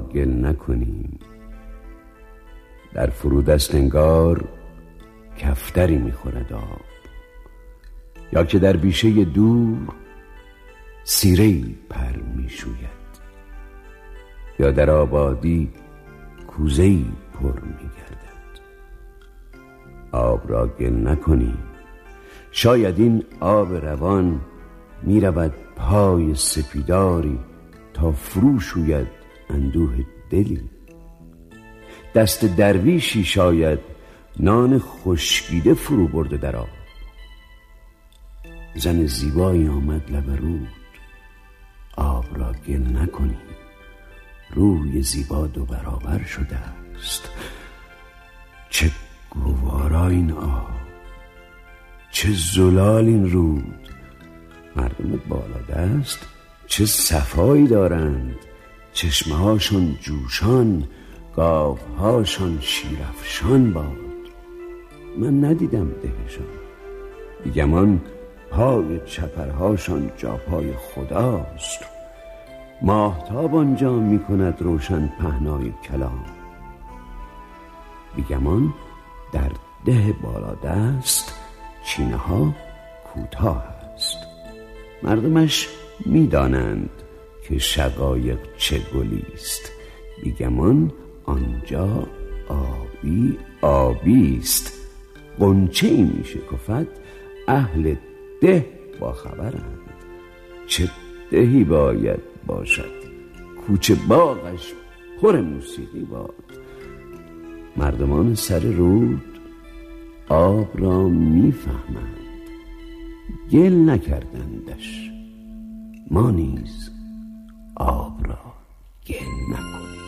گل نکنیم. در فرودست انگار کفتری میخورد آب، یا که در بیشه دور سیره‌ای پر میشوید، یا در آبادی کوزه‌ای پر میگردد. آب را گل نکنیم، شاید این آب روان میرود پای سپیداری تا فرو شوید اندوه دلی. دست درویشی شاید نان خشکیده فرو برده در آب. زن زیبایی آمد لب رود، آب را گل نکنیم. روی زیبا دو برابر شده است. چه گوارا این آب، چه زلال این رود. مردم بالادست چه صفایی دارند، چشمه هاشون جوشان، گاوهاشان شیرافشان باد. من ندیدم دهشان، بیگمان پای چپرهاشان جا پای خداست. ماهتاب آنجا می کند روشن پهنای کلام. بیگمان در ده بالادست چینه ها کوتاه است. مردمش می دانند که شقایق چه گلیست. بیگمان آنجا آبی آبی است. غنچه ای می شکفد، اهل ده با خبرند. چه دهی باید باشد، کوچه باغش پر موسیقی باد. مردمان سر رود آب را میفهمند، گل نکردندش. ما نیز آب را گل نکنیم.